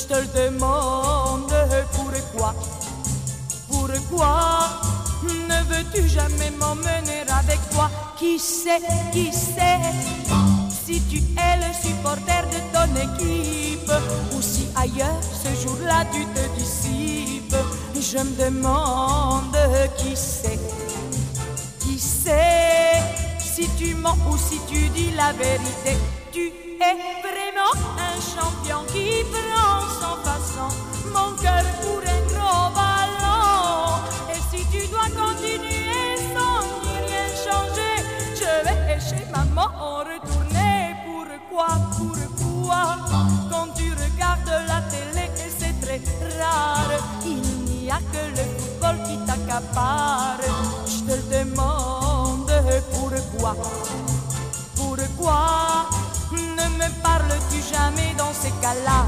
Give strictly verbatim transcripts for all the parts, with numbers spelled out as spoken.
je te le demande, pourquoi, pourquoi ne veux-tu jamais m'emmener avec toi? Qui sait, qui sait, si tu es le supporter de ton équipe, ou si ailleurs ce jour-là tu te dissipes. Je me demande qui sait, qui sait, si tu mens ou si tu dis la vérité. Tu es vraiment un champion qui prend sans façon mon cœur pour un gros ballon. Et si tu dois continuer sans ni rien changer, je vais chez maman retourner. Pourquoi, pourquoi, quand tu regardes la télé et c'est très rare, il n'y a que le football qui t'accapare. Je te le demande, pourquoi, pourquoi ne me parles-tu jamais dans ces cas-là?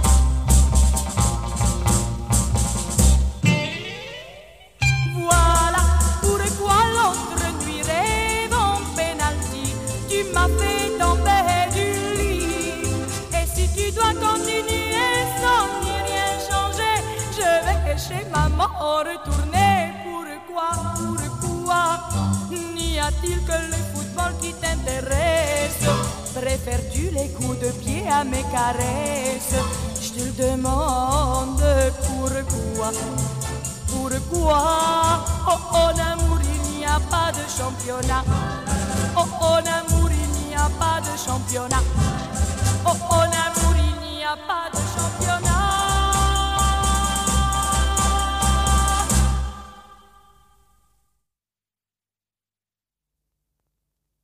Voilà pourquoi l'autre nuit rêve en penalty, tu m'as fait tomber du lit. Et si tu dois continuer sans ni rien changer, je vais chez maman retourner. Pourquoi, pourquoi n'y a-t-il que le football qui t'intéresse? Préfères-tu les coups de pied à mes caresses? Je te le demande, pourquoi, pourquoi? Oh, en amour il n'y a pas de championnat. Oh, en amour il n'y a pas de championnat. Oh, en amour il n'y a pas de